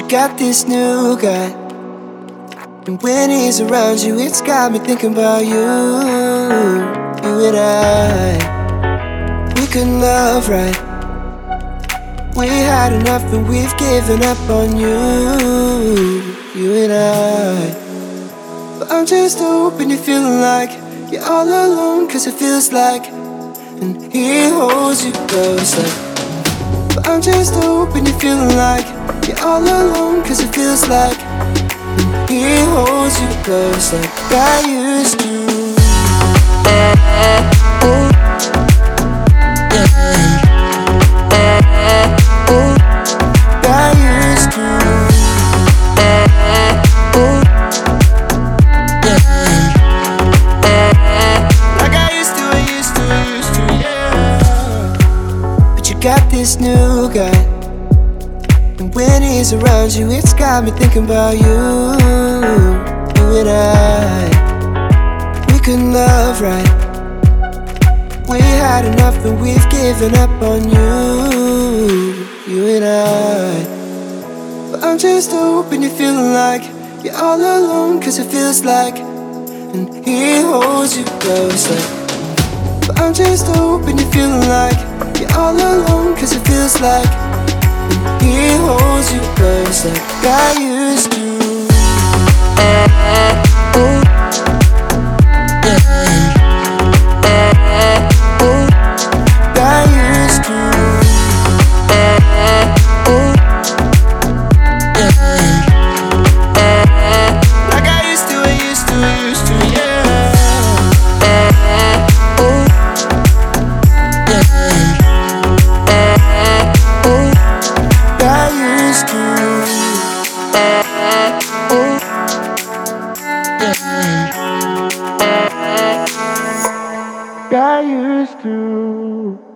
got this new guy, and when he's around you, it's got me thinking about you. You and I, we couldn't love right. We had enough and we've given up on you. You and I. But I'm just hoping you're feeling like you're all alone, 'cause it feels like, and he holds you close like. But I'm just hoping you're feeling like you're all alone, 'cause it feels like, and he holds you close like I used to. Got this new guy, and when he's around you, it's got me thinking about you. You and I, we couldn't love right. We had enough and we've given up on you. You and I. But I'm just hoping you're feeling like you're all alone, 'cause it feels like, and he holds you close like. But I'm just hoping you're feeling like you're all alone, 'cause it feels like, and he holds you close like I used to. I used to. Like I used to, yeah. I used to.